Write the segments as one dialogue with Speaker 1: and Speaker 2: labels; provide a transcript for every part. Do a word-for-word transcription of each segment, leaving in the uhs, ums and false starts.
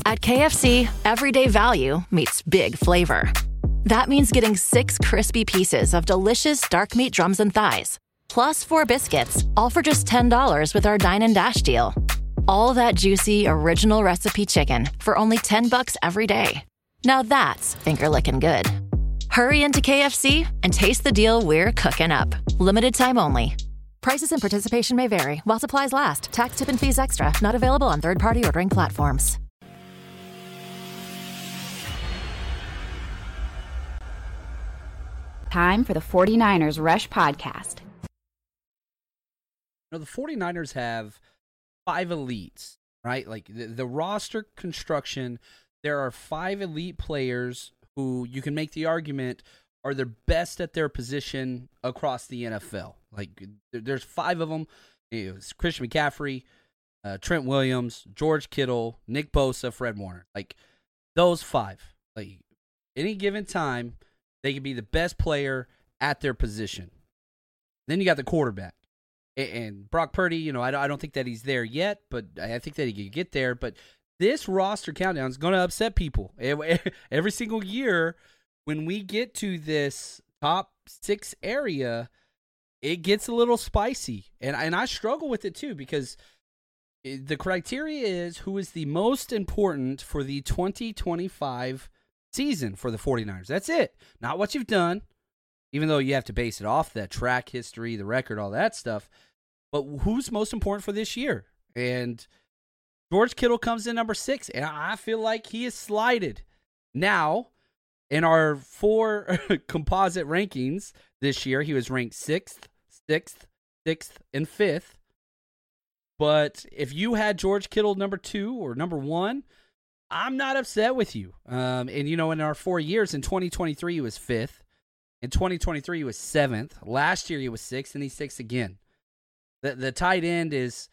Speaker 1: At K F C, everyday value meets big flavor. That means getting six crispy pieces of delicious dark meat drums and thighs, plus four biscuits, all for just ten dollars with our Dine and Dash deal. All that juicy, original recipe chicken for only ten bucks every day. Now that's finger-licking good. Hurry into K F C and taste the deal we're cooking up. Limited time only. Prices and participation may vary while supplies last. Tax, tip, and fees extra. Not available on third-party ordering platforms.
Speaker 2: Time for the forty-niners Rush Podcast.
Speaker 3: You know, the forty-niners have five elites, right? Like the, the roster construction, there are five elite players who you can make the argument are the best at their position across the N F L. Like there, there's five of them. It's Christian McCaffrey, uh, Trent Williams, George Kittle, Nick Bosa, Fred Warner. Like those five. Like any given time, they could be the best player at their position. Then you got the quarterback. And Brock Purdy, you know, I don't think that he's there yet, but I think that he could get there. But this roster countdown is going to upset people. Every single year, when we get to this top six area, it gets a little spicy. And, and I struggle with it too, because the criteria is who is the most important for the twenty twenty-five season for the forty-niners. That's it. Not what you've done, even though you have to base it off that track history, the record, all that stuff. But who's most important for this year? And George Kittle comes in number six, and I feel like he is slighted. Now, in our four composite rankings this year, he was ranked sixth, sixth, sixth, and fifth. But if you had George Kittle number two or number one, I'm not upset with you. Um, and, you know, in our four years, in twenty twenty-three, he was fifth. In twenty twenty-three, he was seventh. Last year, he was sixth, and he's sixth again. The, the tight end is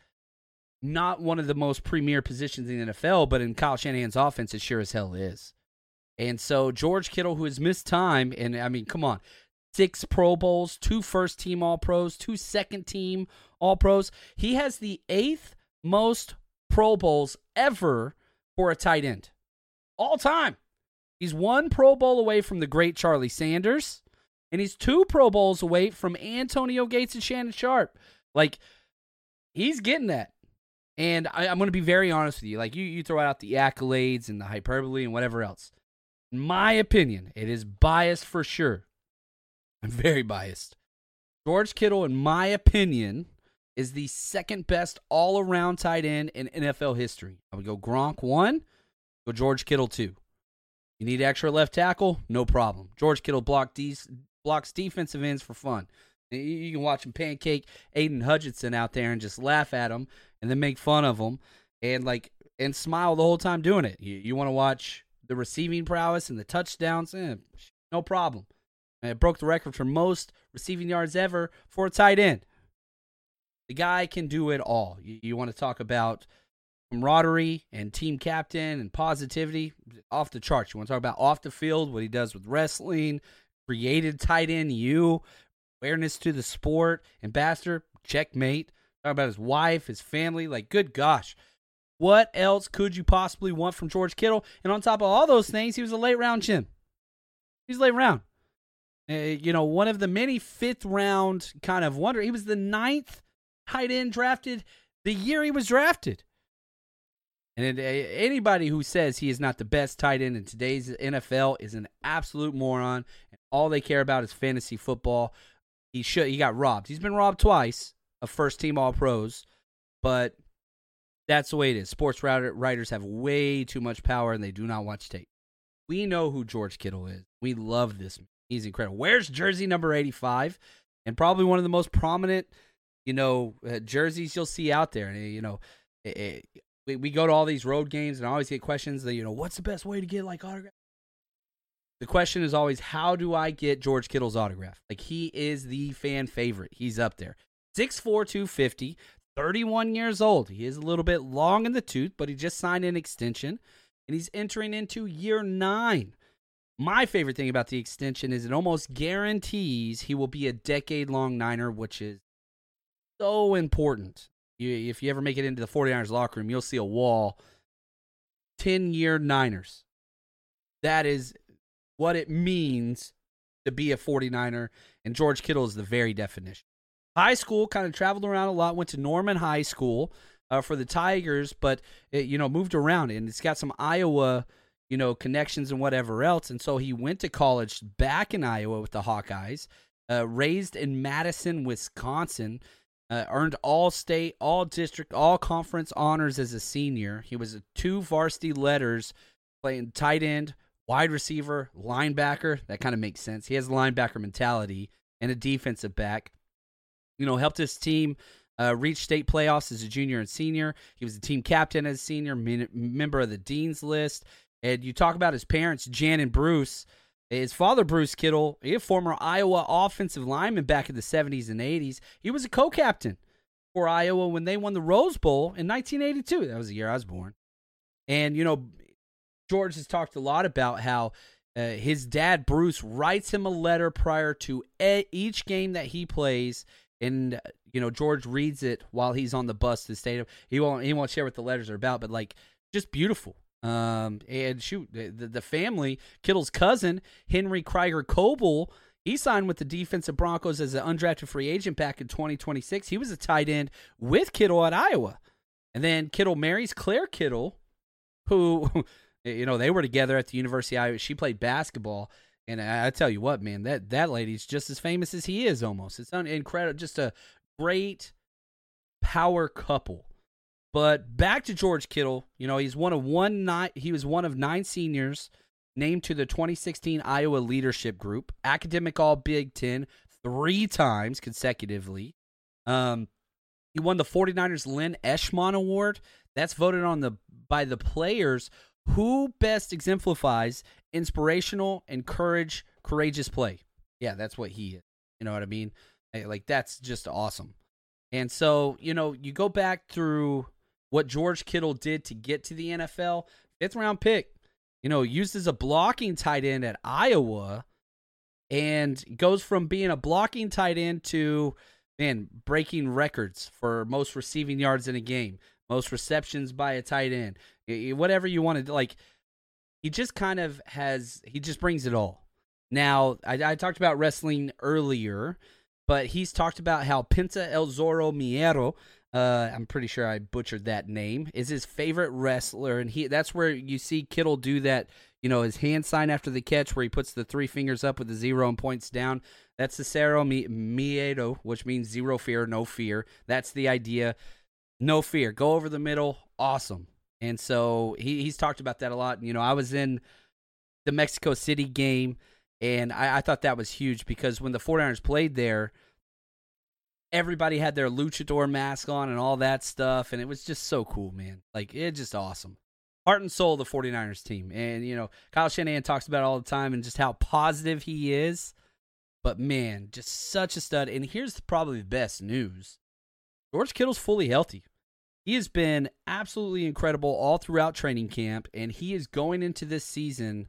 Speaker 3: not one of the most premier positions in the N F L, but in Kyle Shanahan's offense, it sure as hell is. And so George Kittle, who has missed time, and, I mean, come on, six Pro Bowls, two first-team All-Pros, two second-team All-Pros. He has the eighth most Pro Bowls ever for a tight end. All time. He's one Pro Bowl away from the great Charlie Sanders, and he's two Pro Bowls away from Antonio Gates and Shannon Sharp. Like, he's getting that. And I, I'm going to be very honest with you. Like, you, you throw out the accolades and the hyperbole and whatever else. In my opinion, it is biased for sure. I'm very biased. George Kittle, in my opinion, is the second best all-around tight end in N F L history. I would go Gronk one, go George Kittle two. You need extra left tackle? No problem. George Kittle block de- blocks defensive ends for fun. You can watch him pancake Aiden Hutchinson out there and just laugh at him and then make fun of him and like and smile the whole time doing it. You, you want to watch the receiving prowess and the touchdowns? Eh, no problem. And it broke the record for most receiving yards ever for a tight end. The guy can do it all. You, you want to talk about camaraderie and team captain and positivity? Off the charts. You want to talk about off the field, what he does with wrestling, created tight end you, awareness to the sport, ambassador, checkmate. Talk about his wife, his family. Like, good gosh. What else could you possibly want from George Kittle? And on top of all those things, he was a late-round Jim. He's late round. Uh, you know, one of the many fifth-round kind of wonder. He was the ninth tight end drafted the year he was drafted. And uh, anybody who says he is not the best tight end in today's N F L is an absolute moron. And all they care about is fantasy football. He should. He got robbed. He's been robbed twice of first-team All-Pros, but that's the way it is. Sports writers have way too much power, and they do not watch tape. We know who George Kittle is. We love this man. He's incredible. Wears jersey number eighty-five, and probably one of the most prominent, you know, uh, jerseys you'll see out there. And, you know, it, it, we, we go to all these road games, and I always get questions that, you know, what's the best way to get, like, autograph? The question is always, how do I get George Kittle's autograph? Like, he is the fan favorite. He's up there. six four, two fifty, thirty-one years old. He is a little bit long in the tooth, but he just signed an extension, and he's entering into year nine. My favorite thing about the extension is it almost guarantees he will be a decade-long Niner, which is so important. You, if you ever make it into the forty-niners locker room, you'll see a wall ten-year Niners. That is what it means to be a forty-niner, and George Kittle is the very definition. High school, kind of traveled around a lot, went to Norman High School uh, for the Tigers, but, it, you know, moved around, and it's got some Iowa, you know, connections and whatever else, and so he went to college back in Iowa with the Hawkeyes, uh, raised in Madison, Wisconsin, uh, earned all-state, all-district, all-conference honors as a senior. He was two varsity letters playing tight end, wide receiver, linebacker. That kind of makes sense. He has a linebacker mentality and a defensive back. You know, helped his team uh, reach state playoffs as a junior and senior. He was the team captain as a senior, min- member of the Dean's List. And you talk about his parents, Jan and Bruce. His father, Bruce Kittle, he a former Iowa offensive lineman back in the seventies and eighties. He was a co-captain for Iowa when they won the Rose Bowl in nineteen eighty-two. That was the year I was born. And, you know, George has talked a lot about how uh, his dad, Bruce, writes him a letter prior to e- each game that he plays, and you know George reads it while he's on the bus to the stadium. He won't he won't share what the letters are about, but like just beautiful. Um, and shoot, the, the family, Kittle's cousin, Henry Krieger Coble, he signed with the defensive Broncos as an undrafted free agent back in twenty twenty-six. He was a tight end with Kittle at Iowa, and then Kittle marries Claire Kittle, who. You know, they were together at the University of Iowa. She played basketball. And I, I tell you what, man, that, that lady's just as famous as he is almost. It's un- incredible. Just a great power couple. But back to George Kittle. You know, he's one of one nine, he was one of nine seniors named to the twenty sixteen Iowa Leadership Group. Academic All-Big Ten three times consecutively. Um, he won the forty-niners Len Eschman Award. That's voted on the by the players who best exemplifies inspirational and courage, courageous play. Yeah, that's what he is. You know what I mean? Like, that's just awesome. And so, you know, you go back through what George Kittle did to get to the N F L. Fifth round pick, you know, used as a blocking tight end at Iowa, and goes from being a blocking tight end to, man, breaking records for most receiving yards in a game, most receptions by a tight end, whatever you want to do. Like, he just kind of has, he just brings it all. Now, I, I talked about wrestling earlier, but he's talked about how Pinta El Zorro Miero, uh, I'm pretty sure I butchered that name, is his favorite wrestler, and he that's where you see Kittle do that, you know, his hand sign after the catch where he puts the three fingers up with the zero and points down. That's the Cero Miedo, which means zero fear, no fear. That's the idea. No fear. Go over the middle. Awesome. And so he, he's talked about that a lot. You know, I was in the Mexico City game, and I, I thought that was huge because when the forty-niners played there, everybody had their luchador mask on and all that stuff, and it was just so cool, man. Like, it's just awesome. Heart and soul of the forty-niners team. And, you know, Kyle Shanahan talks about it all the time and just how positive he is. But, man, just such a stud. And here's probably the best news. George Kittle's fully healthy. He has been absolutely incredible all throughout training camp, and he is going into this season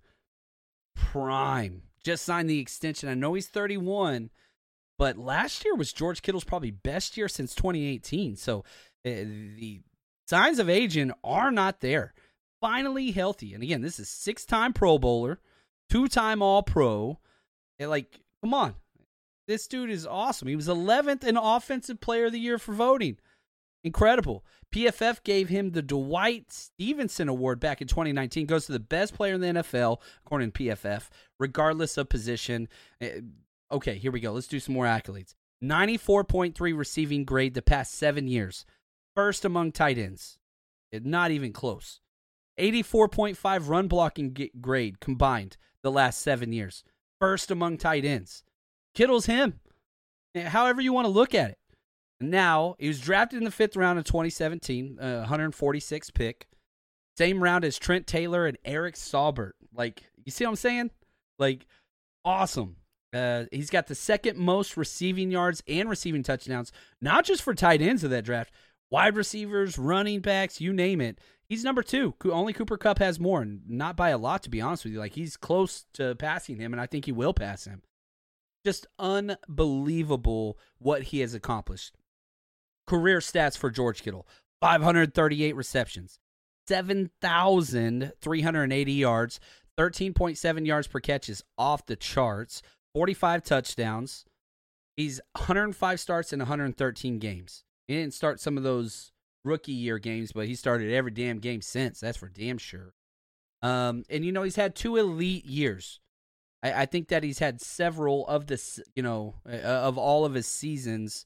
Speaker 3: prime. Just signed the extension. I know he's thirty-one, but last year was George Kittle's probably best year since twenty eighteen. So uh, the signs of aging are not there. Finally healthy. And again, this is six-time Pro Bowler, two-time All-Pro. And like, come on. This dude is awesome. He was eleventh in Offensive Player of the Year for voting. Incredible. P F F gave him the Dwight Stevenson Award back in twenty nineteen. Goes to the best player in the N F L, according to P F F, regardless of position. Okay, here we go. Let's do some more accolades. ninety-four point three receiving grade the past seven years. First among tight ends. Not even close. eighty-four point five run blocking grade combined the last seven years. First among tight ends. Kittle's him. However you want to look at it. Now, he was drafted in the fifth round in twenty seventeen, uh, one hundred forty-sixth pick. Same round as Trent Taylor and Eric Saubert. Like, you see what I'm saying? Like, awesome. Uh, he's got the second most receiving yards and receiving touchdowns, not just for tight ends of that draft, wide receivers, running backs, you name it. He's number two. Only Cooper Kupp has more, and not by a lot, to be honest with you. Like, he's close to passing him, and I think he will pass him. Just unbelievable what he has accomplished. Career stats for George Kittle: five hundred thirty-eight receptions, seven thousand three hundred eighty yards, thirteen point seven yards per catch is off the charts, forty-five touchdowns. He's one hundred five starts in one hundred thirteen games. He didn't start some of those rookie year games, but he started every damn game since. That's for damn sure. Um, and, you know, he's had two elite years. I, I think that he's had several of the, you know, uh, of all of his seasons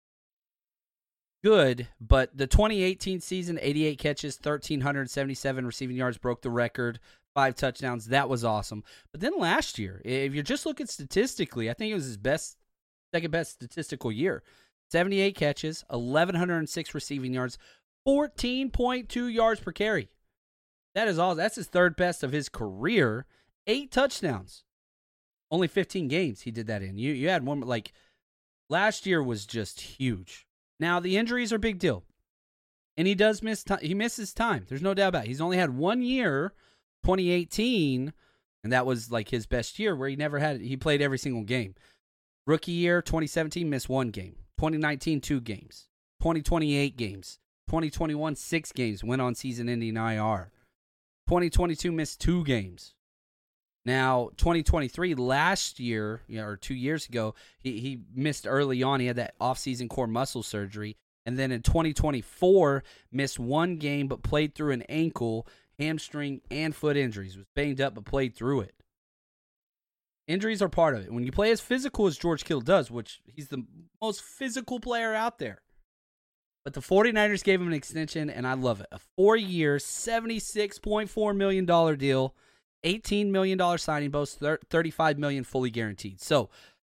Speaker 3: good, but the twenty eighteen season, eighty-eight catches, one thousand three hundred seventy-seven receiving yards, broke the record, five touchdowns. That was awesome. But then last year, if you're just looking statistically, I think it was his best, second best statistical year. seventy-eight catches, one thousand one hundred six receiving yards, fourteen point two yards per carry. That is all. That's his third best of his career. Eight touchdowns. Only fifteen games he did that in. You you had one, like, last year was just huge. Now, the injuries are a big deal. And he does miss time. He misses time. There's no doubt about it. He's only had one year, twenty eighteen, and that was like his best year where he never had, he played every single game. Rookie year, twenty seventeen, missed one game. twenty nineteen, two games. twenty twenty, eight games. twenty twenty-one, six games. Went on season-ending I R. twenty twenty-two, missed two games. Now, twenty twenty-three, last year, you know, or two years ago, he, he missed early on. He had that off-season core muscle surgery. And then in twenty twenty-four, missed one game but played through an ankle, hamstring, and foot injuries. Was banged up but played through it. Injuries are part of it. When you play as physical as George Kittle does, which he's the most physical player out there. But the 49ers gave him an extension, and I love it. A four-year, seventy-six point four million dollars deal, eighteen million dollars signing bonus, thirty-five million dollars fully guaranteed. So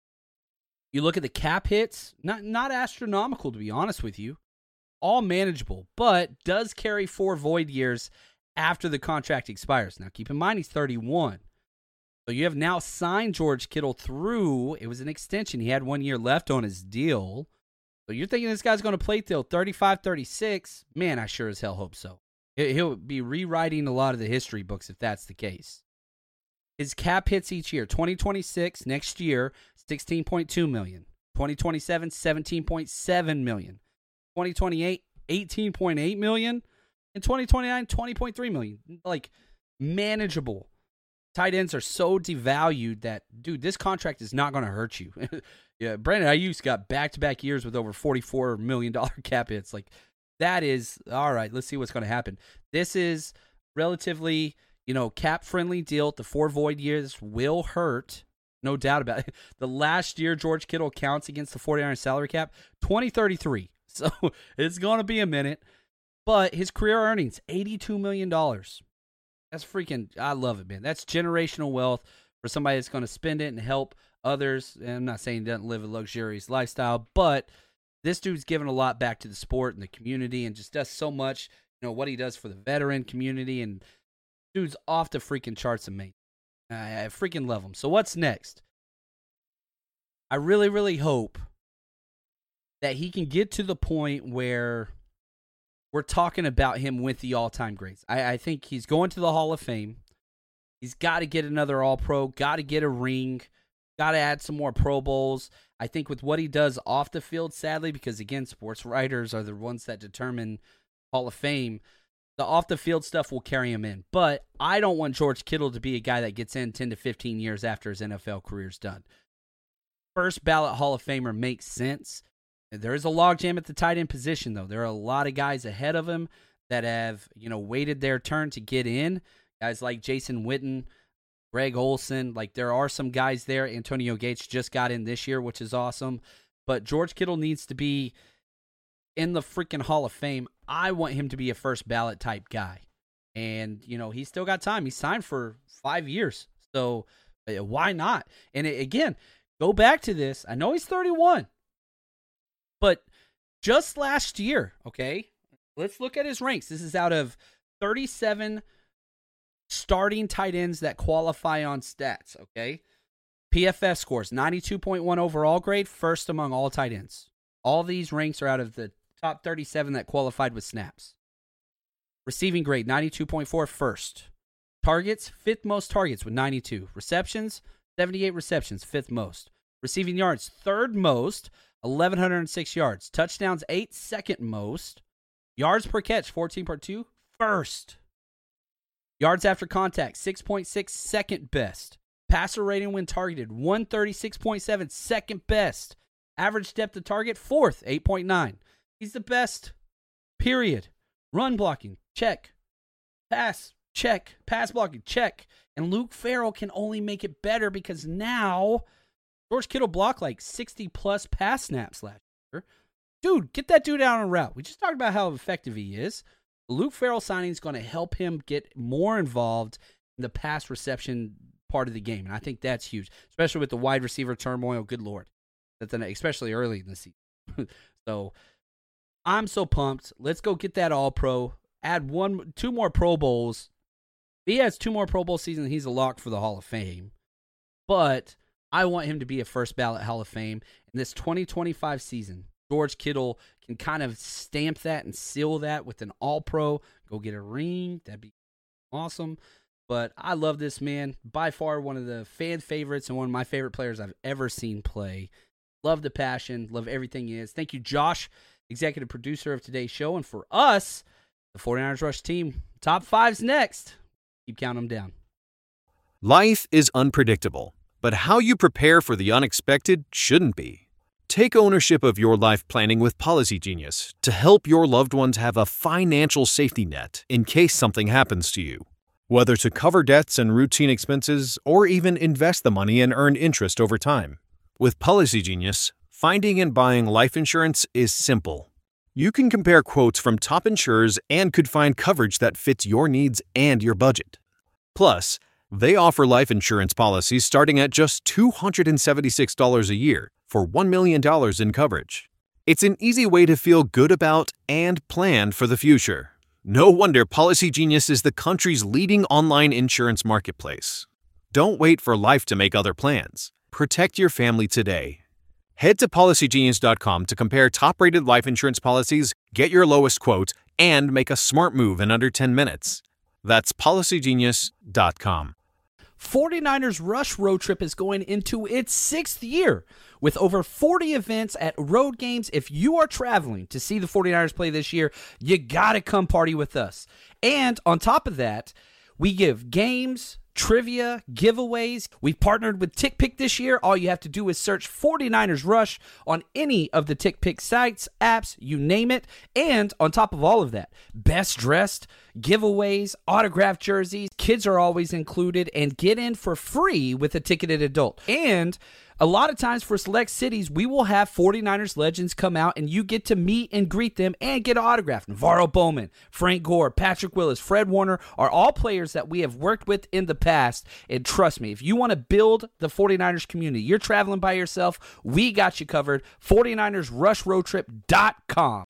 Speaker 3: you look at the cap hits, not not astronomical to be honest with you, all manageable, but does carry four void years after the contract expires. Now keep in mind he's thirty-one. So you have now signed George Kittle through, it was an extension. He had one year left on his deal. So you're thinking this guy's going to play till thirty-five, thirty-six? Man, I sure as hell hope so. He'll be rewriting a lot of the history books if that's the case. His cap hits each year. twenty twenty-six, next year, sixteen point two million dollars. twenty twenty-seven, seventeen point seven million dollars. twenty twenty-eight, eighteen point eight million dollars. And twenty twenty-nine, twenty point three million dollars. Like, manageable. Tight ends are so devalued that, dude, this contract is not going to hurt you. Yeah, Brandon Ayuk got back-to-back years with over forty-four million dollars cap hits. Like, that is, all right, let's see what's going to happen. This is relatively, you know, cap-friendly deal. The four void years will hurt, no doubt about it. The last year George Kittle counts against the 49ers salary cap, twenty thirty-three. So it's going to be a minute. But his career earnings, eighty-two million dollars. That's freaking, I love it, man. That's generational wealth for somebody that's going to spend it and help others. And I'm not saying he doesn't live a luxurious lifestyle, but this dude's given a lot back to the sport and the community and just does so much. You know, what he does for the veteran community, and dude's off the freaking charts amazing. I, I freaking love him. So what's next? I really, really hope that he can get to the point where we're talking about him with the all-time greats. I, I think he's going to the Hall of Fame. He's got to get another All-Pro, got to get a ring, got to add some more Pro Bowls. I think with what he does off the field, sadly, because, again, sports writers are the ones that determine Hall of Fame, the off-the-field stuff will carry him in. But I don't want George Kittle to be a guy that gets in ten to fifteen years after his N F L career's done. First ballot Hall of Famer makes sense. There is a logjam at the tight end position, though. There are a lot of guys ahead of him that have, you know, waited their turn to get in. Guys like Jason Witten, Greg Olsen. Like, there are some guys there. Antonio Gates just got in this year, which is awesome. But George Kittle needs to be in the freaking Hall of Fame. I want him to be a first ballot type guy. And, you know, he's still got time. He's signed for five years. So why not? And again, go back to this. I know he's thirty-one. But just last year, okay, let's look at his ranks. This is out of thirty-seven starting tight ends that qualify on stats, okay? P F F scores, ninety-two point one overall grade, first among all tight ends. All these ranks are out of the top thirty-seven that qualified with snaps. Receiving grade, ninety-two point four, first. Targets, fifth most targets with ninety-two. Receptions, seventy-eight receptions, fifth most. Receiving yards, third most, eleven oh six yards. Touchdowns, eight, second most. Yards per catch, fourteen point two, first. Yards after contact, six point six, second best. Passer rating when targeted, one thirty-six point seven, second best. Average depth of target, fourth, eight point nine. He's the best, period. Run blocking, check. Pass, check. Pass blocking, check. And Luke Farrell can only make it better because now George Kittle blocked like sixty-plus pass snaps last year. Dude, get that dude out on a route. We just talked about how effective he is. Luke Farrell signing is going to help him get more involved in the pass reception part of the game, and I think that's huge, especially with the wide receiver turmoil. Good Lord, that's an, especially early in the season. So I'm so pumped. Let's go get that All-Pro. Add one, two more Pro Bowls. If he has two more Pro Bowl seasons, he's a lock for the Hall of Fame. But I want him to be a first ballot Hall of Fame in this twenty twenty-five season. George Kittle can kind of stamp that and seal that with an All-Pro. Go get a ring. That'd be awesome. But I love this man. By far one of the fan favorites and one of my favorite players I've ever seen play. Love the passion. Love everything he is. Thank you, Josh, executive producer of today's show. And for us, the 49ers Rush team, top five's next. Keep counting them down.
Speaker 4: Life is unpredictable, but how you prepare for the unexpected shouldn't be. Take ownership of your life planning with Policy Genius to help your loved ones have a financial safety net in case something happens to you. Whether to cover debts and routine expenses or even invest the money and earn interest over time. With Policy Genius, finding and buying life insurance is simple. You can compare quotes from top insurers and could find coverage that fits your needs and your budget. Plus, they offer life insurance policies starting at just two hundred seventy-six dollars a year for one million dollars in coverage. It's an easy way to feel good about and plan for the future. No wonder Policy Genius is the country's leading online insurance marketplace. Don't wait for life to make other plans. Protect your family today. Head to policy genius dot com to compare top-rated life insurance policies, get your lowest quote, and make a smart move in under ten minutes. That's policy genius dot com.
Speaker 3: 49ers Rush Road Trip is going into its sixth year with over forty events at road games. If you are traveling to see the 49ers play this year, you got to come party with us. And on top of that, we give games, trivia, giveaways. We've partnered with TickPick this year. All you have to do is search 49ers Rush on any of the TickPick sites, apps, you name it. And on top of all of that, best dressed, giveaways, autographed jerseys, kids are always included, and get in for free with a ticketed adult. And a lot of times for select cities, we will have 49ers legends come out and you get to meet and greet them and get an autograph. Navarro Bowman, Frank Gore, Patrick Willis, Fred Warner are all players that we have worked with in the past. And trust me, if you want to build the 49ers community, you're traveling by yourself, we got you covered. 49ers Rush Road Trip dot com.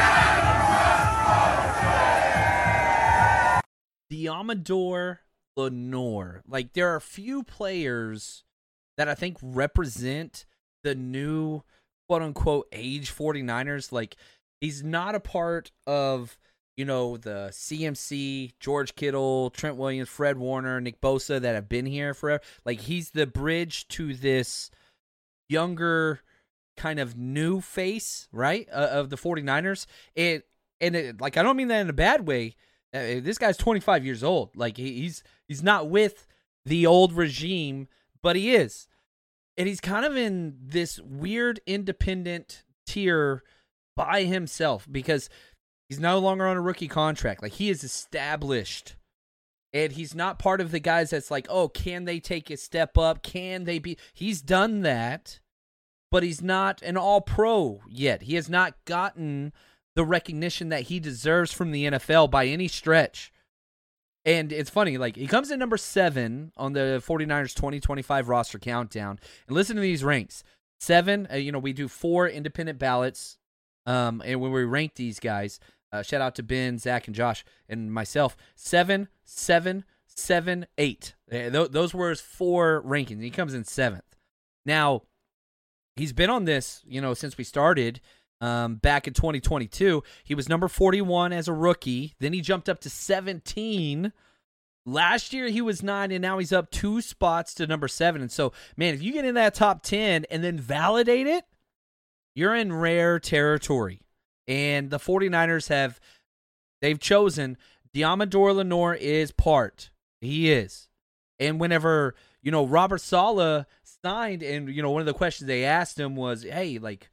Speaker 3: Deommodore Lenoir. Like, there are a few players that I think represent the new quote-unquote age 49ers. Like, he's not a part of, you know, the C M C, George Kittle, Trent Williams, Fred Warner, Nick Bosa that have been here forever. Like, he's the bridge to this younger kind of new face, right, uh, of the 49ers. It, and, it, like, I don't mean that in a bad way. Uh, this guy's twenty-five years old. Like, he, he's he's not with the old regime, but he is. And he's kind of in this weird independent tier by himself because he's no longer on a rookie contract. Like, he is established. And he's not part of the guys that's like, oh, can they take a step up? Can they be? He's done that, but he's not an all-pro yet. He has not gotten the recognition that he deserves from the N F L by any stretch. And it's funny, like, he comes in number seven on the 49ers twenty twenty-five roster countdown. And listen to these ranks. Seven, uh, you know, we do four independent ballots. Um, and when we rank these guys, uh, shout out to Ben, Zach, and Josh, and myself. Seven, seven, seven, eight. Uh, th- those were his four rankings. He comes in seventh. Now, he's been on this, you know, since we started. Um, back in twenty twenty-two, he was number forty-one as a rookie. Then he jumped up to seventeen. Last year, he was nine, and now he's up two spots to number seven. And so, man, if you get in that top ten and then validate it, you're in rare territory. And the 49ers have, they've chosen Diamador Lenore is part. He is. And whenever, you know, Robert Saleh signed, and, you know, one of the questions they asked him was, hey, like,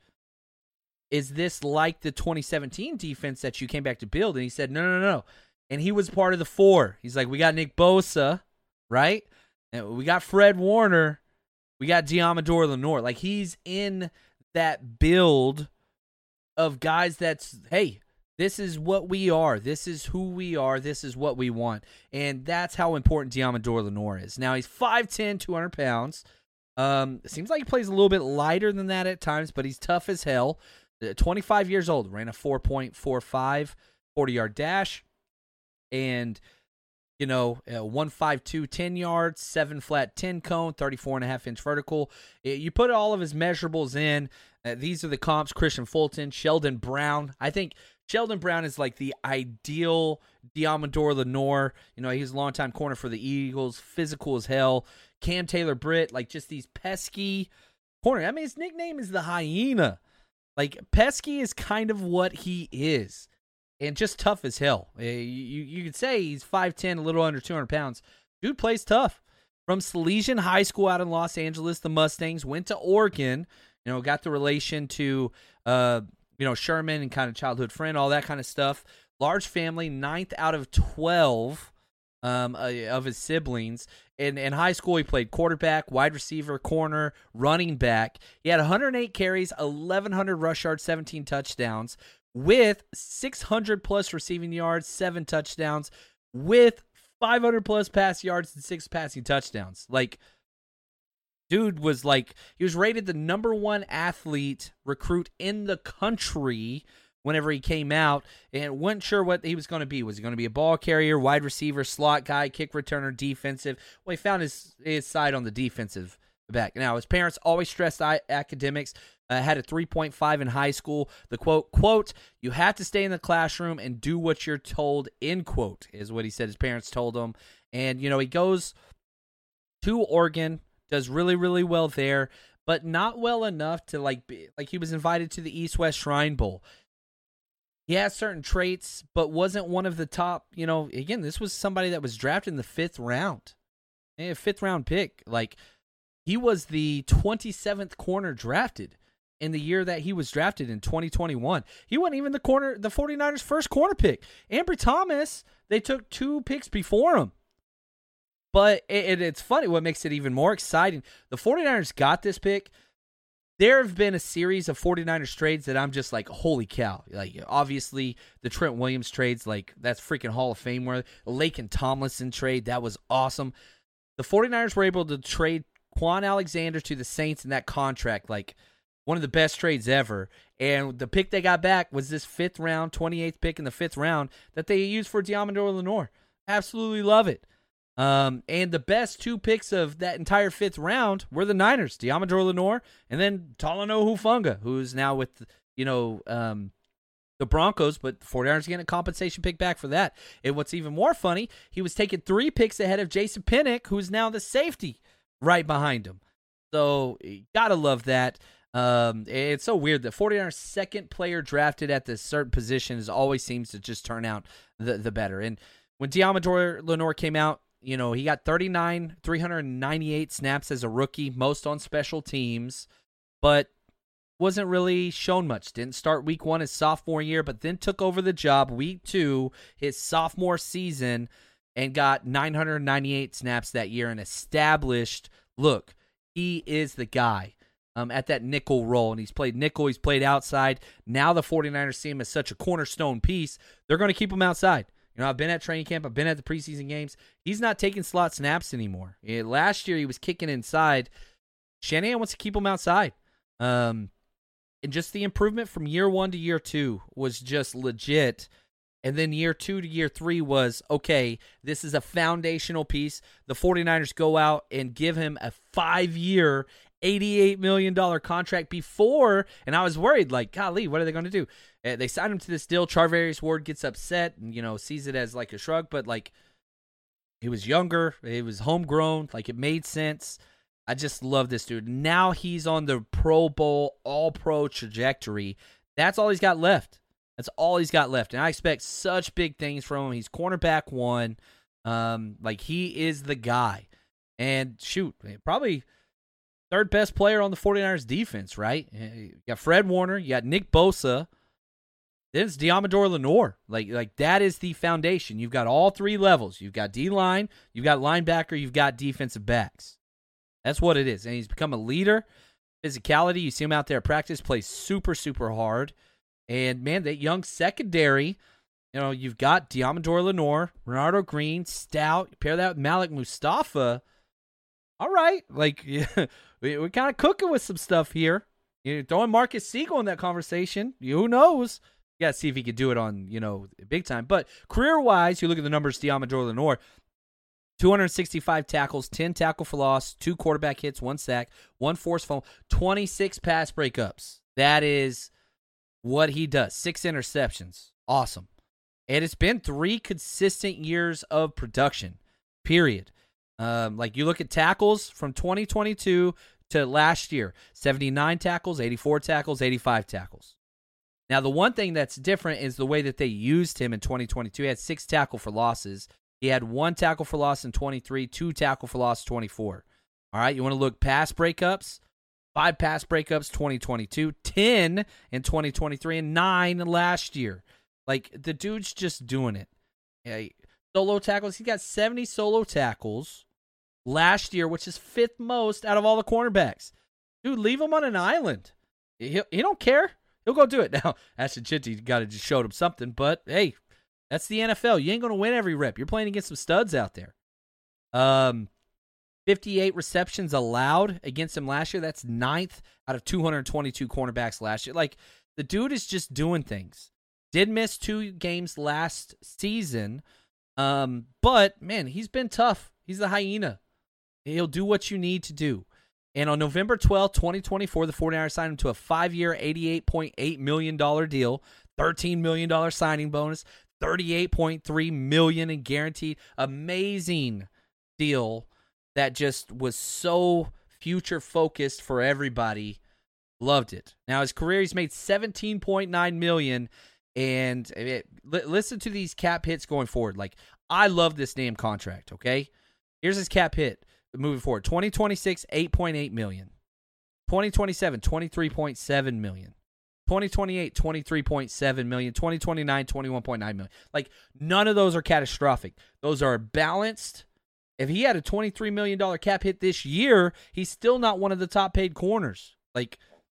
Speaker 3: is this like the twenty seventeen defense that you came back to build? And he said, no, no, no. And he was part of the four. He's like, we got Nick Bosa, right? And we got Fred Warner. We got Diamador Lenore. Like, he's in that build of guys that's, hey, this is what we are. This is who we are. This is what we want. And that's how important Diamador Lenore is. Now, he's five ten, two hundred pounds. Um, it seems like he plays a little bit lighter than that at times, but he's tough as hell. twenty-five years old, ran a four point four five forty-yard dash. And, you know, uh, one five two, ten yards, seven flat ten cone, thirty-four and a half inch vertical. It, you put all of his measurables in. Uh, these are the comps: Christian Fulton, Sheldon Brown. I think Sheldon Brown is like the ideal Diamador Lenore. You know, he's a longtime corner for the Eagles, physical as hell. Cam Taylor-Britt, like just these pesky corner. I mean, his nickname is the Hyena. Like, pesky is kind of what he is. And just tough as hell. Uh, you, you could say he's five ten, a little under two hundred pounds. Dude plays tough. From Salesian High School out in Los Angeles, the Mustangs went to Oregon. You know, got the relation to, uh, you know, Sherman and kind of childhood friend, all that kind of stuff. Large family, ninth out of twelve um, uh, of his siblings. In, in high school, he played quarterback, wide receiver, corner, running back. He had one hundred eight carries, eleven hundred rush yards, seventeen touchdowns, with six hundred plus receiving yards, seven touchdowns, with five hundred plus pass yards and six passing touchdowns. Like, dude was like, he was rated the number one athlete recruit in the country whenever he came out, and wasn't sure what he was going to be. Was he going to be a ball carrier, wide receiver, slot guy, kick returner, defensive? Well, he found his, his side on the defensive back. Now, his parents always stressed academics, uh, had a three point five in high school. The quote, quote, you have to stay in the classroom and do what you're told, end quote, is what he said his parents told him. And, you know, he goes to Oregon, does really, really well there, but not well enough to, like, be, like he was invited to the East-West Shrine Bowl. He has certain traits, but wasn't one of the top, you know, again, this was somebody that was drafted in the fifth round. A fifth round pick. Like, he was the twenty-seventh corner drafted in the year that he was drafted in twenty twenty-one. He wasn't even the corner, the 49ers' first corner pick. Ambry Thomas, they took two picks before him. But it, it, it's funny, what makes it even more exciting, the 49ers got this pick. There have been a series of 49ers trades that I'm just like, holy cow. Like, obviously, the Trent Williams trades, like, that's freaking Hall of Fame worthy. The Laken Tomlinson trade, that was awesome. The 49ers were able to trade Quan Alexander to the Saints in that contract, like, one of the best trades ever. And the pick they got back was this fifth round, twenty-eighth pick in the fifth round that they used for Diamador Lenore. Absolutely love it. Um, and the best two picks of that entire fifth round were the Niners, Diamador Lenore, and then Talanoa Hufanga, who's now with, you know, um, the Broncos, but the 49ers getting a compensation pick back for that. And what's even more funny, he was taking three picks ahead of Jason Pinnock, who's now the safety right behind him. So, you gotta love that. Um, it's so weird that 49ers second player drafted at this certain position is always seems to just turn out the, the better. And when Diamador Lenore came out, you know, he got thirty-nine, three hundred ninety-eight snaps as a rookie, most on special teams, but wasn't really shown much. Didn't start week one his sophomore year, but then took over the job week two, his sophomore season, and got nine hundred ninety-eight snaps that year and established, look, he is the guy um, at that nickel role. And he's played nickel, he's played outside. Now the 49ers see him as such a cornerstone piece. They're going to keep him outside. You know, I've been at training camp. I've been at the preseason games. He's not taking slot snaps anymore. Yeah, last year, he was kicking inside. Shanahan wants to keep him outside. Um, and just the improvement from year one to year two was just legit. And then year two to year three was, okay, this is a foundational piece. The 49ers go out and give him a five-year, eighty-eight million dollars contract before, and I was worried, like, golly, what are they going to do? Uh, they signed him to this deal. Charvarius Ward gets upset and, you know, sees it as like a shrug, but, like, he was younger. He was homegrown. Like, it made sense. I just love this dude. Now he's on the Pro Bowl, all-pro trajectory. That's all he's got left. That's all he's got left. And I expect such big things from him. He's cornerback one. Um, like, he is the guy. And, shoot, probably third best player on the 49ers defense, right? You got Fred Warner. You got Nick Bosa. Then it's Deommodore Lenoir. Like, like that is the foundation. You've got all three levels. You've got D-line, you've got linebacker, you've got defensive backs. That's what it is. And he's become a leader. Physicality, you see him out there at practice, plays super, super hard. And, man, that young secondary, you know, you've got Deommodore Lenoir, Renardo Green, Stout. You pair that with Malik Mustafa. All right. Like, yeah, we, we're kind of cooking with some stuff here. You're throwing Marcus Siegel in that conversation. You, who knows? You got to see if he could do it on, you know, big time. But career-wise, you look at the numbers, Deommodore Lenoir, two hundred sixty-five tackles, ten tackle for loss, two quarterback hits, one sack, one forced fumble, twenty-six pass breakups. That is what he does. Six interceptions. Awesome. And it's been three consistent years of production, period. Um, like, you look at tackles from twenty twenty-two to last year, seventy-nine tackles, eighty-four tackles, eighty-five tackles. Now, the one thing that's different is the way that they used him in twenty twenty-two. He had six tackle for losses. He had one tackle for loss in twenty-three, two tackle for loss in twenty-four. All right, you want to look pass breakups? Five pass breakups, twenty twenty-two, ten in twenty twenty-three, and nine last year. Like, the dude's just doing it. Yeah, solo tackles, he got seventy solo tackles last year, which is fifth most out of all the cornerbacks. Dude, leave him on an island. He, he don't care. He'll go do it. Now, Ashton Chitty got to just showed him something, but hey, that's the N F L. You ain't going to win every rep. You're playing against some studs out there. Um, fifty-eight receptions allowed against him last year. That's ninth out of two hundred twenty-two cornerbacks last year. Like, the dude is just doing things. Did miss two games last season, um, but, man, he's been tough. He's the hyena. He'll do what you need to do. And on November twelfth, twenty twenty-four, the 49ers signed him to a five-year, eighty-eight point eight million dollars deal, thirteen million dollars signing bonus, thirty-eight point three million dollars in guaranteed. Amazing deal that just was so future-focused for everybody. Loved it. Now, his career, he's made seventeen point nine million dollars. And it, listen to these cap hits going forward. Like, I love this damn contract, okay? Here's his cap hit moving forward. twenty twenty-six, eight point eight million dollars. twenty twenty-seven, twenty-three point seven million dollars. twenty twenty-eight, twenty-three point seven million dollars. twenty twenty-nine, twenty-one point nine million dollars. Like, none of those are catastrophic. Those are balanced. If he had a twenty-three million dollars cap hit this year, he's still not one of the top paid corners. Like,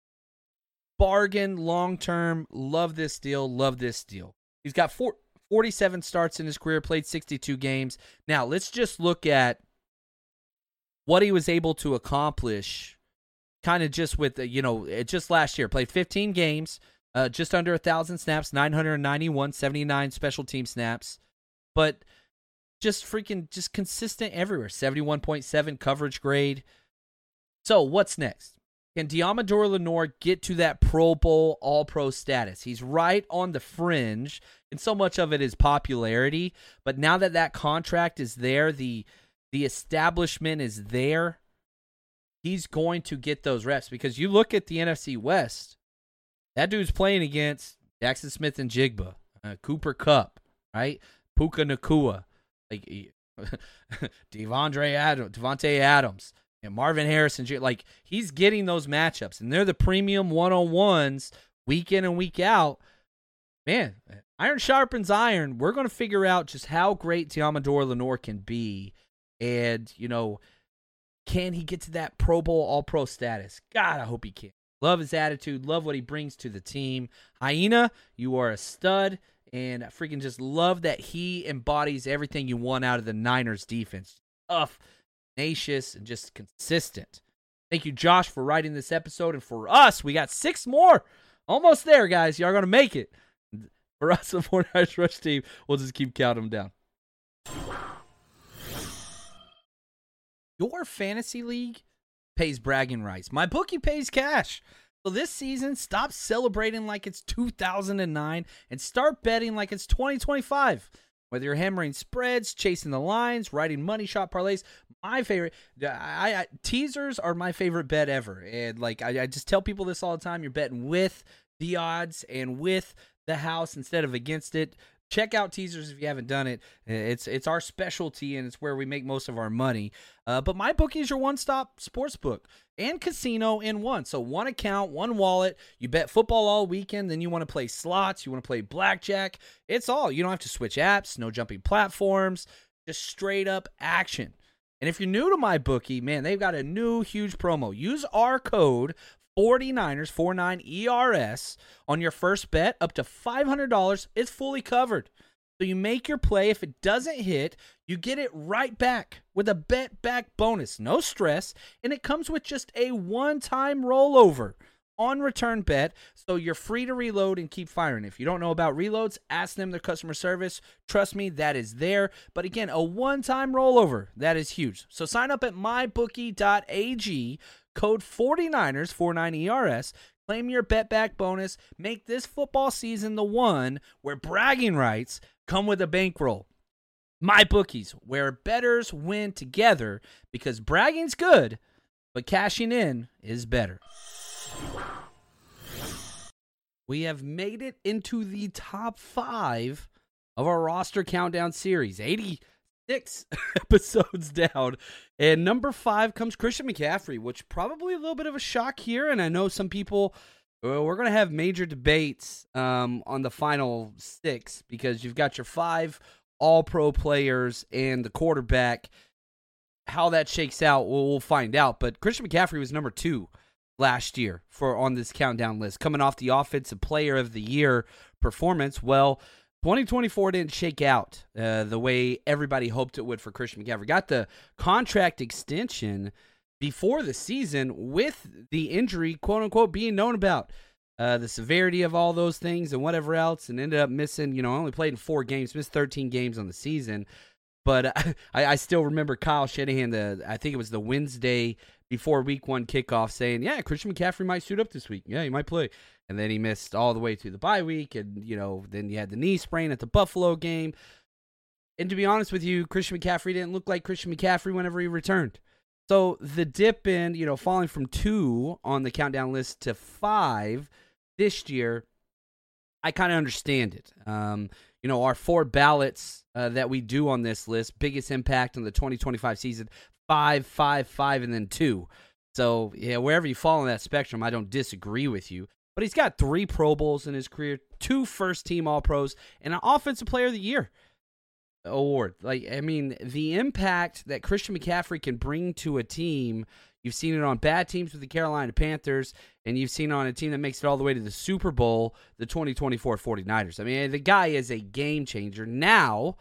Speaker 3: bargain, long-term, love this deal, love this deal. He's got four, forty-seven starts in his career, played sixty-two games. Now, let's just look at what he was able to accomplish kind of just with, you know, just last year. Played fifteen games, uh, just under one thousand snaps, nine hundred ninety-one, seventy-nine special team snaps. But just freaking just consistent everywhere. seventy-one point seven coverage grade. So, what's next? Can Deommodore Lenoir get to that Pro Bowl All-Pro status? He's right on the fringe, and so much of it is popularity. But now that that contract is there, the the establishment is there, he's going to get those reps. Because you look at the N F C West, that dude's playing against Jackson Smith and Jigba, uh, Cooper Kupp, right? Puka Nacua, like Devondre Adams, Devontae Adams. And Marvin Harrison, like, he's getting those matchups, and they're the premium one-on-ones week in and week out. Man, iron sharpens iron. We're going to figure out just how great Deommodore Lenoir can be, and, you know, can he get to that Pro Bowl All-Pro status? God, I hope he can. Love his attitude. Love what he brings to the team. Hyena, you are a stud, and I freaking just love that he embodies everything you want out of the Niners defense. Tough, tenacious, and just consistent. Thank you, Josh, for writing this episode. And for us, we got six more. Almost there, guys. Y'all are going to make it. For us, the 49ers Rush team, we'll just keep counting them down. Your fantasy league pays bragging rights. My bookie pays cash. So this season, stop celebrating like it's two thousand nine and start betting like it's twenty twenty-five. Whether you're hammering spreads, chasing the lines, writing money shot parlays, my favorite, I, I teasers are my favorite bet ever. And like I, I just tell people this all the time: you're betting with the odds and with the house instead of against it. Check out Teasers if you haven't done it. It's it's our specialty, and it's where we make most of our money. Uh, but MyBookie is your one-stop sportsbook and casino in one. So one account, one wallet. You bet football all weekend. Then you want to play slots. You want to play blackjack. It's all. You don't have to switch apps. No jumping platforms. Just straight-up action. And if you're new to MyBookie, man, they've got a new huge promo. Use our code forty-niners, forty-nine E R S on your first bet up to five hundred dollars. It's fully covered. So you make your play. If it doesn't hit, you get it right back with a bet back bonus. No stress. And it comes with just a one-time rollover on return bet. So you're free to reload and keep firing. If you don't know about reloads, ask them their customer service. Trust me, that is there. But again, a one-time rollover. That is huge. So sign up at my bookie dot a g. Code forty-niners, forty-nine E R S. Claim your bet back bonus. Make this football season the one where bragging rights come with a bankroll. MyBookies, where bettors win together, because bragging's good, but cashing in is better. We have made it into the top five of our roster countdown series. eighty-six episodes down. And number five comes Christian McCaffrey, which probably a little bit of a shock here. And I know some people, well, we're going to have major debates um, on the final six, because you've got your five all-pro players and the quarterback. How that shakes out, we'll, we'll find out. But Christian McCaffrey was number two last year for on this countdown list, coming off the Offensive Player of the Year performance. Well, twenty twenty-four didn't shake out uh, the way everybody hoped it would for Christian McCaffrey. Got the contract extension before the season with the injury, quote-unquote, being known about. Uh, the severity of all those things and whatever else, and ended up missing, you know, only played in four games, missed thirteen games on the season. But I, I still remember Kyle Shanahan, the I think it was the Wednesday before week one kickoff, saying, yeah, Christian McCaffrey might suit up this week. Yeah, he might play. And then he missed all the way through the bye week, and, you know, then you had the knee sprain at the Buffalo game. And to be honest with you, Christian McCaffrey didn't look like Christian McCaffrey whenever he returned. So the dip in, you know, falling from two on the countdown list to five this year, I kind of understand it. Um, you know, our four ballots uh, that we do on this list, biggest impact on the twenty twenty-five season, five, five, five, and then two. So, yeah, wherever you fall on that spectrum, I don't disagree with you. But he's got three Pro Bowls in his career, two first-team All-Pros, and an Offensive Player of the Year award. Like, I mean, the impact that Christian McCaffrey can bring to a team, you've seen it on bad teams with the Carolina Panthers, and you've seen it on a team that makes it all the way to the Super Bowl, the twenty twenty-four forty-niners. I mean, the guy is a game changer. Now,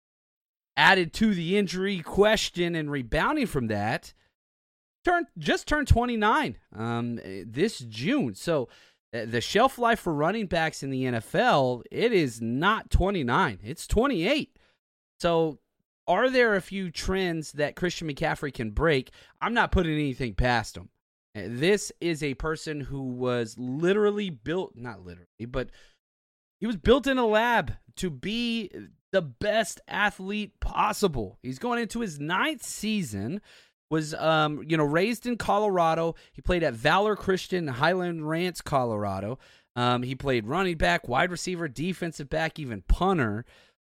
Speaker 3: added to the injury question and rebounding from that, turned just turned twenty-nine um, this June. So uh, the shelf life for running backs in the N F L, it is not twenty-nine. It's twenty-eight. So are there a few trends that Christian McCaffrey can break? I'm not putting anything past him. This is a person who was literally built, not literally, but he was built in a lab to be the best athlete possible. He's going into his ninth season, was um, you know, raised in Colorado. He played at Valor Christian, Highland Ranch, Colorado. Um, he played running back, wide receiver, defensive back, even punter.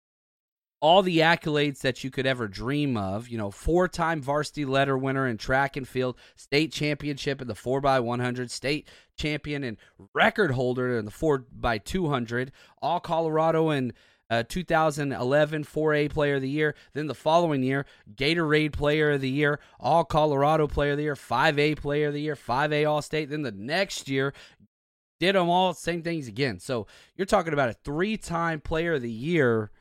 Speaker 3: All the accolades that you could ever dream of. You know, four-time varsity letter winner in track and field, state championship in the four by one hundred, state champion and record holder in the four by two hundred, all Colorado in uh, two thousand eleven, four A player of the year. Then the following year, Gatorade player of the year, all Colorado player of the year, five A player of the year, five A all-state. Then the next year, did them all, same things again. So you're talking about a three-time player of the year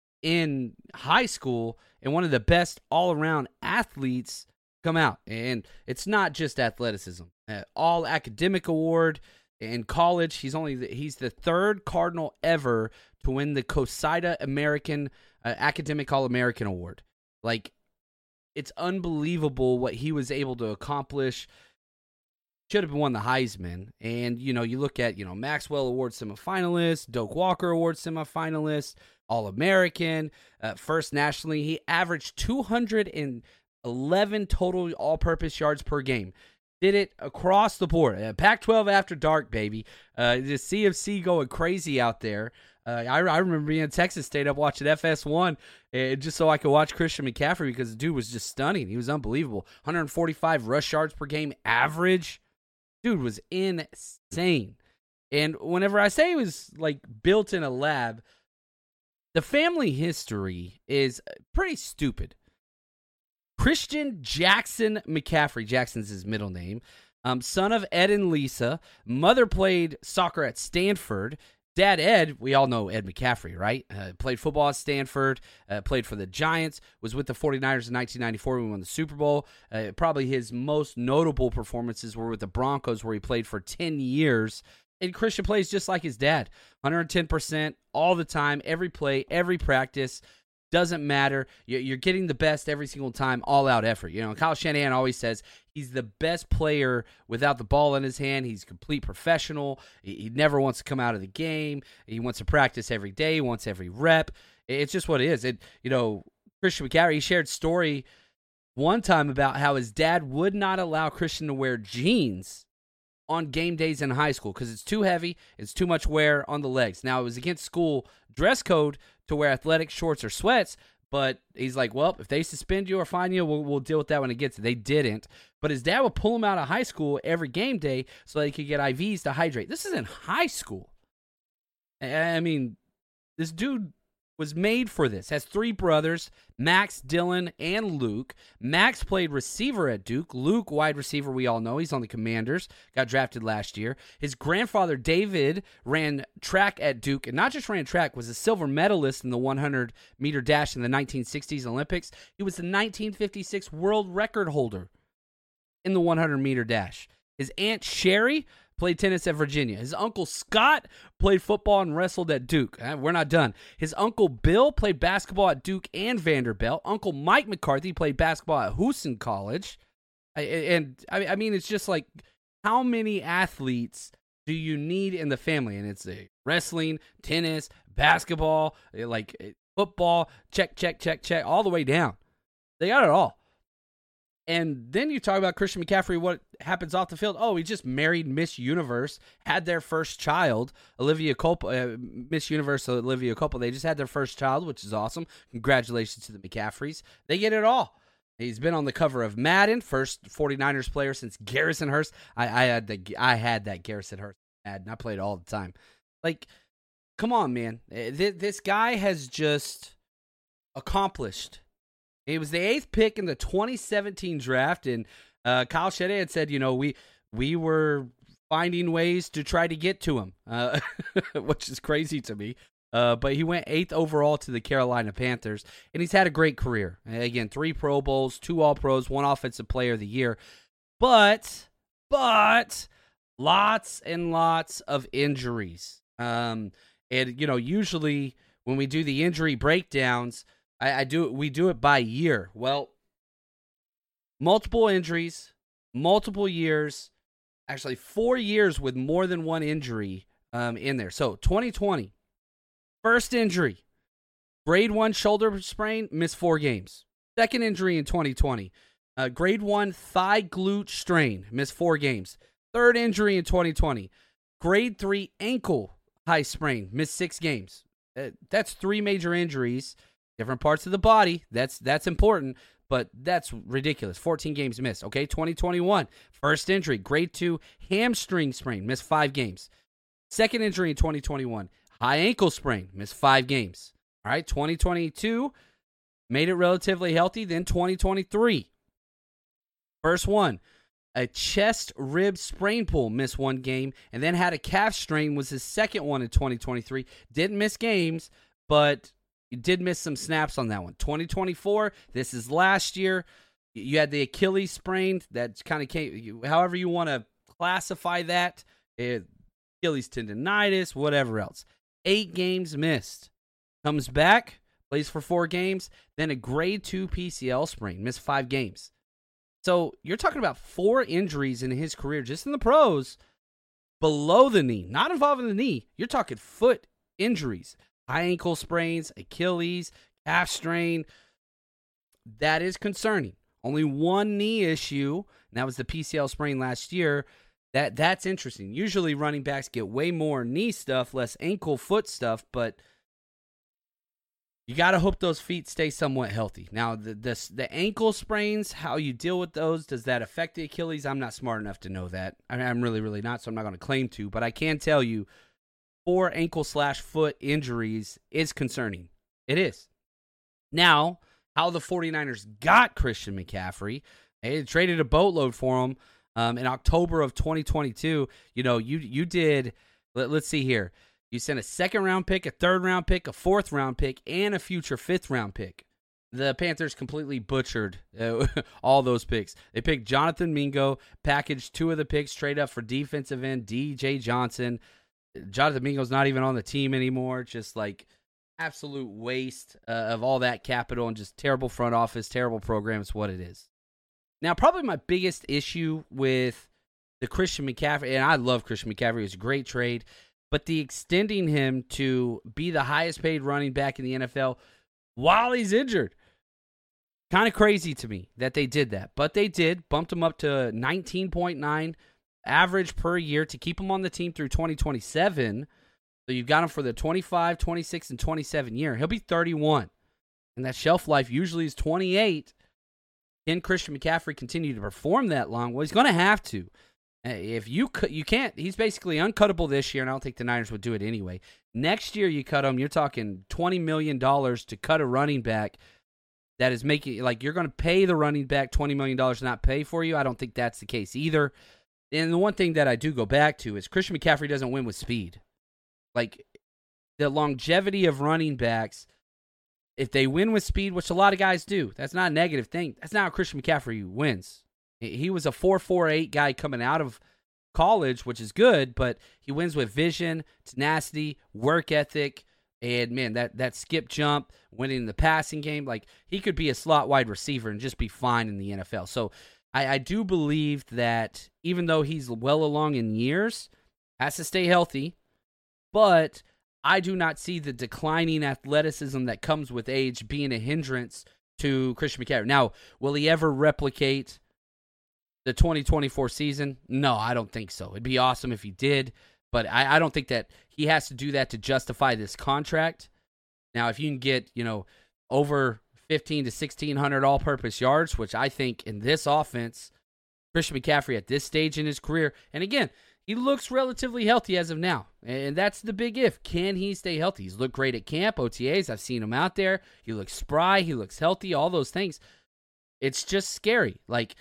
Speaker 3: in high school, and one of the best all-around athletes come out. And it's not just athleticism. Uh, all academic award in college. He's only the, he's the third Cardinal ever to win the COSIDA American uh, Academic All-American Award. Like, it's unbelievable what he was able to accomplish. Should have won the Heisman. And, you know, you look at, you know, Maxwell Award semifinalist, Doak Walker Award semifinalist, All-American, uh, first nationally. He averaged two hundred eleven total all-purpose yards per game. Did it across the board. Uh, Pac twelve after dark, baby. Uh, the C F C going crazy out there. Uh, I, I remember being in Texas, stayed up watching F S one uh, just so I could watch Christian McCaffrey because the dude was just stunning. He was unbelievable. one hundred forty-five rush yards per game average. Dude was insane. And whenever I say he was like built in a lab, the family history is pretty stupid. Christian Jackson McCaffrey, Jackson's his middle name, um, son of Ed and Lisa. Mother played soccer at Stanford. Dad, Ed, we all know Ed McCaffrey, right? Uh, played football at Stanford, uh, played for the Giants, was with the forty-niners in nineteen ninety-four when we won the Super Bowl. Uh, probably his most notable performances were with the Broncos, where he played for ten years. And Christian plays just like his dad, one hundred ten percent all the time, every play, every practice. Doesn't matter. You're getting the best every single time, all-out effort. You know, Kyle Shanahan always says he's the best player without the ball in his hand. He's a complete professional. He never wants to come out of the game. He wants to practice every day. He wants every rep. It's just what it is. It, you know, Christian McCaffrey, he shared a story one time about how his dad would not allow Christian to wear jeans on game days in high school because it's too heavy, it's too much wear on the legs. Now, it was against school dress code to wear athletic shorts or sweats, but he's like, well, if they suspend you or fine you, we'll, we'll deal with that when it gets. They didn't, but his dad would pull him out of high school every game day so that he could get I Vs to hydrate. This is in high school. I mean, this dude was made for this. Has three brothers, Max, Dylan, and Luke. Max played receiver at Duke. Luke, wide receiver, we all know. He's on the Commanders. Got drafted last year. His grandfather, David, ran track at Duke, and not just ran track, was a silver medalist in the one hundred meter dash in the nineteen sixties Olympics. He was the nineteen fifty-six world record holder in the one hundred meter dash. His aunt, Sherry, played tennis at Virginia. His uncle Scott played football and wrestled at Duke. We're not done. His uncle Bill played basketball at Duke and Vanderbilt. Uncle Mike McCarthy played basketball at Houston College. And I mean, it's just like, how many athletes do you need in the family? And it's a wrestling, tennis, basketball, like football, check, check, check, check, all the way down. They got it all. And then you talk about Christian McCaffrey, what happens off the field. Oh, he just married Miss Universe, had their first child, Olivia Culpo, uh, Miss Universe, Olivia Culpo. They just had their first child, which is awesome. Congratulations to the McCaffreys. They get it all. He's been on the cover of Madden, first forty-niners player since Garrison Hearst. I, I had the I had that Garrison Hearst Madden. I played it all the time. Like, come on, man. This guy has just accomplished. He was the eighth pick in the twenty seventeen draft, and uh, Kyle Shanahan had said, you know, we we were finding ways to try to get to him, uh, which is crazy to me. Uh, but he went eighth overall to the Carolina Panthers, and he's had a great career. Again, three Pro Bowls, two All-Pros, one Offensive Player of the Year. But, but, lots and lots of injuries. Um, and, you know, usually when we do the injury breakdowns, I, I do we do it by year. Well, multiple injuries, multiple years, actually four years with more than one injury um, in there. So twenty twenty, first injury, grade one shoulder sprain, missed four games. Second injury in twenty twenty, uh, grade one thigh glute strain, missed four games. Third injury in twenty twenty, grade three ankle high sprain, missed six games. Uh, that's three major injuries. Different parts of the body, that's that's important, but that's ridiculous. fourteen games missed, okay? twenty twenty-one, first injury, grade two hamstring sprain, missed five games. Second injury in twenty twenty-one, high ankle sprain, missed five games. All right, twenty twenty-two, made it relatively healthy. Then twenty twenty-three, first one, a chest rib sprain pull, missed one game, and then had a calf strain, was his second one in twenty twenty-three. Didn't miss games, but you did miss some snaps on that one. twenty twenty-four, this is last year. You had the Achilles sprain. That kind of came, however you want to classify that. It, Achilles tendonitis, whatever else. Eight games missed. Comes back, plays for four games, then a grade two P C L sprain, missed five games. So you're talking about four injuries in his career, just in the pros, below the knee, not involving the knee. You're talking foot injuries. High ankle sprains, Achilles, calf strain. That is concerning. Only one knee issue, and that was the P C L sprain last year. That That's interesting. Usually running backs get way more knee stuff, less ankle, foot stuff, but you got to hope those feet stay somewhat healthy. Now, the, the the ankle sprains, how you deal with those, does that affect the Achilles? I'm not smart enough to know that. I mean, I'm really, really not, so I'm not going to claim to. But I can tell you, four ankle slash foot injuries is concerning. It is. Now, how the 49ers got Christian McCaffrey, they traded a boatload for him um, in October of twenty twenty-two. You know, you you did, let, let's see here. You sent a second-round pick, a third-round pick, a fourth-round pick, and a future fifth-round pick. The Panthers completely butchered uh, all those picks. They picked Jonathan Mingo, packaged two of the picks straight up for defensive end D J Johnson. Jonathan Mingo's not even on the team anymore. Just like absolute waste uh, of all that capital and just terrible front office, terrible program. It's what it is. Now, probably my biggest issue with the Christian McCaffrey, and I love Christian McCaffrey. It was a great trade. But the extending him to be the highest paid running back in the N F L while he's injured, kind of crazy to me that they did that. But they did, bumped him up to nineteen point nine average per year to keep him on the team through twenty twenty-seven. So you've got him for the twenty-five, twenty-six, and twenty-seven year. He'll be thirty-one. And that shelf life usually is twenty-eight. Can Christian McCaffrey continue to perform that long? Well, he's going to have to. If you cut, you can't. He's basically uncuttable this year, and I don't think the Niners would do it anyway. Next year, you cut him. You're talking twenty million dollars to cut a running back that is making, like, you're going to pay the running back twenty million dollars to not pay for you. I don't think that's the case either. And the one thing that I do go back to is Christian McCaffrey doesn't win with speed. Like, the longevity of running backs, if they win with speed, which a lot of guys do, that's not a negative thing. That's not how Christian McCaffrey wins. He was a four four eight guy coming out of college, which is good, but he wins with vision, tenacity, work ethic, and, man, that, that skip jump, winning the passing game. Like, he could be a slot wide receiver and just be fine in the N F L. So I, I do believe that even though he's well along in years, has to stay healthy, but I do not see the declining athleticism that comes with age being a hindrance to Christian McCaffrey. Now, will he ever replicate the twenty twenty-four season? No, I don't think so. It'd be awesome if he did, but I, I don't think that he has to do that to justify this contract. Now, if you can get, you know, over fifteen to sixteen hundred all-purpose yards, which I think in this offense, Christian McCaffrey at this stage in his career, and again, he looks relatively healthy as of now, and that's the big if. Can he stay healthy? He's looked great at camp, O T As. I've seen him out there. He looks spry. He looks healthy, all those things. It's just scary. Like,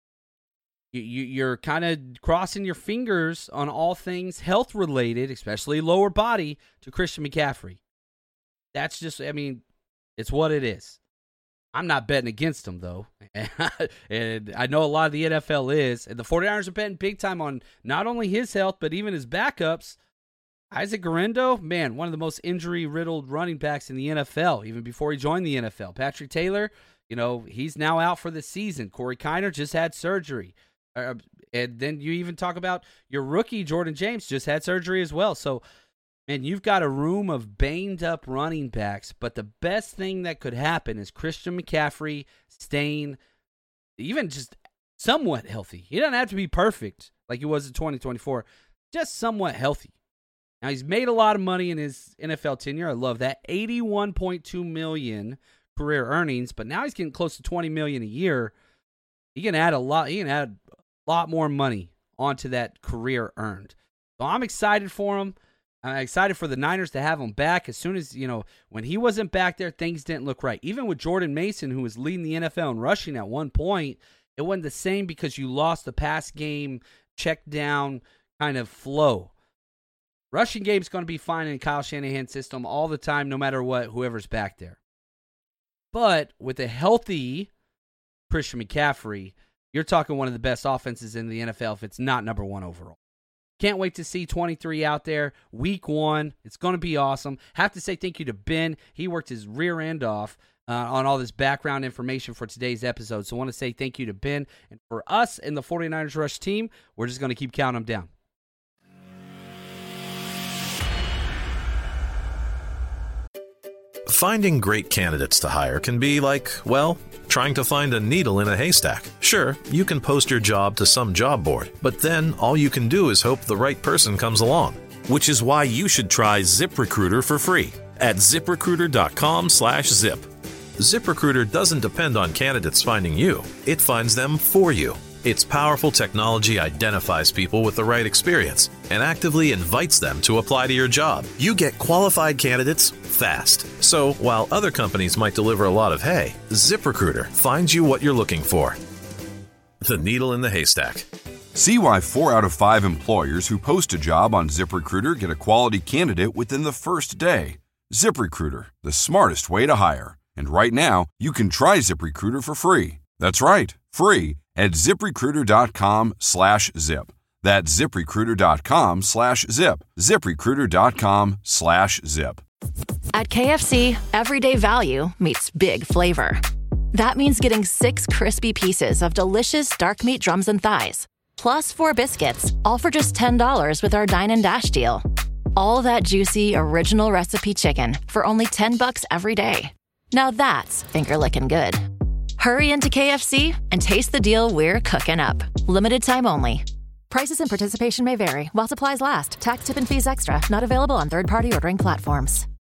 Speaker 3: You, you, you're kind of crossing your fingers on all things health-related, especially lower body, to Christian McCaffrey. That's just, I mean, it's what it is. I'm not betting against him, though. And I know a lot of the N F L is. And the 49ers are betting big time on not only his health, but even his backups. Isaac Guerendo, man, one of the most injury-riddled running backs in the N F L, even before he joined the N F L. Patrick Taylor, you know, he's now out for the season. Corey Kiner just had surgery. Uh, and then you even talk about your rookie, Jordan James, just had surgery as well. So, man, you've got a room of banged-up running backs, but the best thing that could happen is Christian McCaffrey staying even just somewhat healthy. He doesn't have to be perfect like he was in twenty twenty-four, just somewhat healthy. Now, he's made a lot of money in his N F L tenure. I love that. eighty-one point two million dollars career earnings, but now he's getting close to twenty million dollars a year. He can add a lot. He can add a lot more money onto that career earned. So I'm excited for him. I'm excited for the Niners to have him back. As soon as, you know, when he wasn't back there, things didn't look right. Even with Jordan Mason, who was leading the N F L in rushing at one point, it wasn't the same because you lost the pass game, check down kind of flow. Rushing game's going to be fine in Kyle Shanahan's system all the time, no matter what, whoever's back there. But with a healthy Christian McCaffrey, you're talking one of the best offenses in the N F L if it's not number one overall. Can't wait to see twenty-three out there. Week one. It's going to be awesome. Have to say thank you to Ben. He worked his rear end off uh, on all this background information for today's episode. So I want to say thank you to Ben. And for us and the 49ers Rush team, we're just going to keep counting them down.
Speaker 5: Finding great candidates to hire can be like, well, trying to find a needle in a haystack. Sure, you can post your job to some job board, but then all you can do is hope the right person comes along. Which is why you should try ZipRecruiter for free at ZipRecruiter.com slash zip. ZipRecruiter doesn't depend on candidates finding you. It finds them for you. Its powerful technology identifies people with the right experience and actively invites them to apply to your job. You get qualified candidates fast. So while other companies might deliver a lot of hay, ZipRecruiter finds you what you're looking for. The needle in the haystack.
Speaker 6: See why four out of five employers who post a job on ZipRecruiter get a quality candidate within the first day. ZipRecruiter, the smartest way to hire. And right now, you can try ZipRecruiter for free. That's right, free at ZipRecruiter.com slash zip. That's ZipRecruiter.com slash zip. ZipRecruiter.com slash zip.
Speaker 1: At K F C, everyday value meets big flavor. That means getting six crispy pieces of delicious dark meat drums and thighs, plus four biscuits, all for just ten dollars with our Dine and Dash deal. All that juicy, original recipe chicken for only ten bucks every day. Now that's finger-licking good. Hurry into K F C and taste the deal we're cooking up. Limited time only. Prices and participation may vary while supplies last. Tax, tip, and fees extra. Not available on third-party ordering platforms.